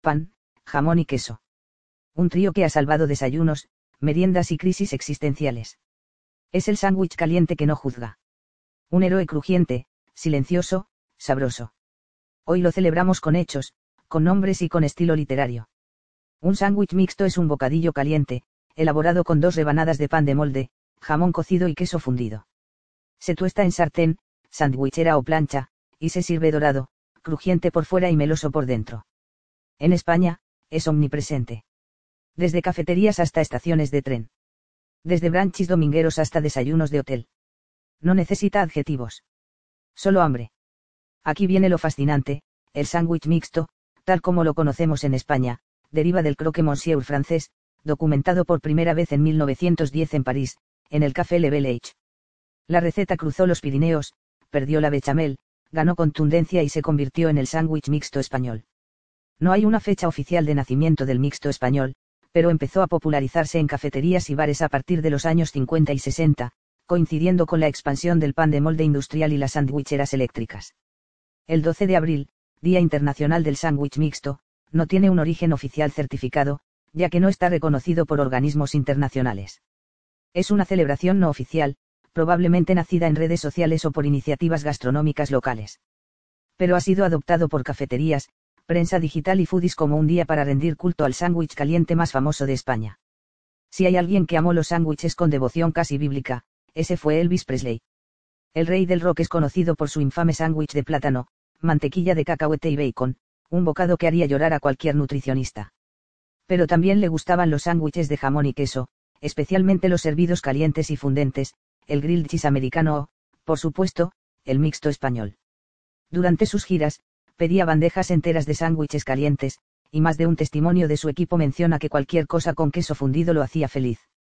pan, jamón y queso. Un trío que ha salvado desayunos, meriendas y crisis existenciales. Es el sándwich caliente que no juzga. Un héroe crujiente, silencioso, sabroso. Hoy lo celebramos con hechos, con nombres y con estilo literario. Un sándwich mixto es un bocadillo caliente, elaborado con 2 rebanadas de pan de molde, jamón cocido y queso fundido. Se tuesta en sartén, sandwichera o plancha, y se sirve dorado, crujiente por fuera y meloso por dentro. En España, es omnipresente. Desde cafeterías hasta estaciones de tren. Desde brunchis domingueros hasta desayunos de hotel. No necesita adjetivos. Solo hambre. Aquí viene lo fascinante: el sándwich mixto, tal como lo conocemos en España, deriva del croque monsieur francés, documentado por primera vez en 1910 en París, en el Café Le Village. La receta cruzó los Pirineos, perdió la bechamel, ganó contundencia y se convirtió en el sándwich mixto español. No hay una fecha oficial de nacimiento del mixto español, pero empezó a popularizarse en cafeterías y bares a partir de los años 50 y 60, coincidiendo con la expansión del pan de molde industrial y las sandwicheras eléctricas. El 12 de abril, Día Internacional del Sándwich Mixto, no tiene un origen oficial certificado, ya que no está reconocido por organismos internacionales. Es una celebración no oficial, probablemente nacida en redes sociales o por iniciativas gastronómicas locales. Pero ha sido adoptado por cafeterías, prensa digital y foodies como un día para rendir culto al sándwich caliente más famoso de España. Si hay alguien que amó los sándwiches con devoción casi bíblica, ese fue Elvis Presley. El rey del rock es conocido por su infame sándwich de plátano, mantequilla de cacahuete y bacon, un bocado que haría llorar a cualquier nutricionista. Pero también le gustaban los sándwiches de jamón y queso, especialmente los servidos calientes y fundentes, el grilled cheese americano o, por supuesto, el mixto español. Durante sus giras, pedía bandejas enteras de sándwiches calientes, y más de un testimonio de su equipo menciona que cualquier cosa con queso fundido lo hacía feliz.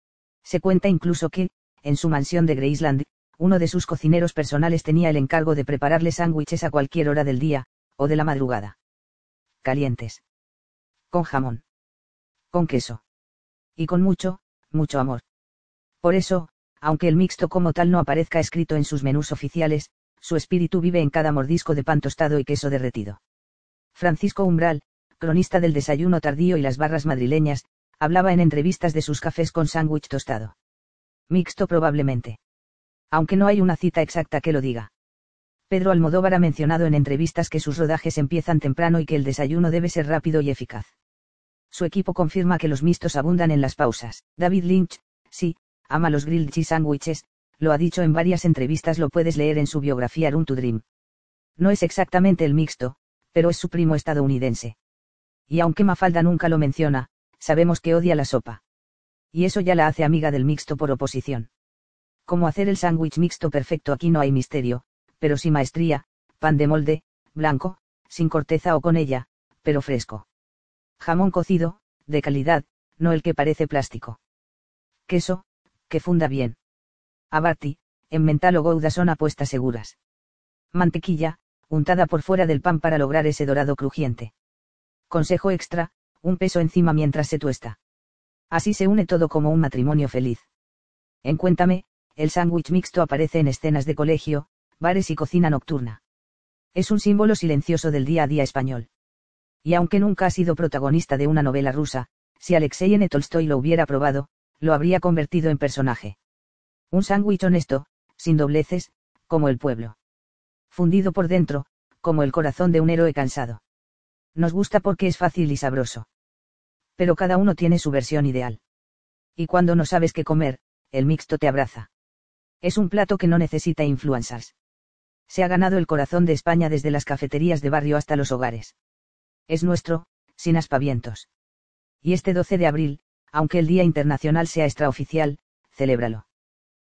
Se cuenta incluso que, en su mansión de Graceland, uno de sus cocineros personales tenía el encargo de prepararle sándwiches a cualquier hora del día, o de la madrugada. Calientes. Con jamón. Con queso. Y con mucho, mucho amor. Por eso, aunque el mixto como tal no aparezca escrito en sus menús oficiales, su espíritu vive en cada mordisco de pan tostado y queso derretido. Francisco Umbral, cronista del desayuno tardío y las barras madrileñas, hablaba en entrevistas de sus cafés con sándwich tostado. Mixto probablemente. Aunque no hay una cita exacta que lo diga. Pedro Almodóvar ha mencionado en entrevistas que sus rodajes empiezan temprano y que el desayuno debe ser rápido y eficaz. Su equipo confirma que los mixtos abundan en las pausas. David Lynch, sí, ama los grilled cheese sandwiches, lo ha dicho en varias entrevistas, lo puedes leer en su biografía Run to Dream. No es exactamente el mixto, pero es su primo estadounidense. Y aunque Mafalda nunca lo menciona, sabemos que odia la sopa. Y eso ya la hace amiga del mixto por oposición. Cómo hacer el sándwich mixto perfecto: aquí no hay misterio, pero sí maestría: pan de molde, blanco, sin corteza o con ella, pero fresco. Jamón cocido, de calidad, no el que parece plástico. Queso, que funda bien. Abarti, Emmental o Gouda son apuestas seguras. Mantequilla, untada por fuera del pan para lograr ese dorado crujiente. Consejo extra: un peso encima mientras se tuesta. Así se une todo como un matrimonio feliz. En Cuéntame, el sándwich mixto aparece en escenas de colegio, bares y cocina nocturna. Es un símbolo silencioso del día a día español. Y aunque nunca ha sido protagonista de una novela rusa, si Alexei N. Tolstoy lo hubiera probado, lo habría convertido en personaje. Un sándwich honesto, sin dobleces, como el pueblo. Fundido por dentro, como el corazón de un héroe cansado. Nos gusta porque es fácil y sabroso. Pero cada uno tiene su versión ideal. Y cuando no sabes qué comer, el mixto te abraza. Es un plato que no necesita influencers. Se ha ganado el corazón de España desde las cafeterías de barrio hasta los hogares. Es nuestro, sin aspavientos. Y este 12 de abril, aunque el Día Internacional sea extraoficial, celébralo.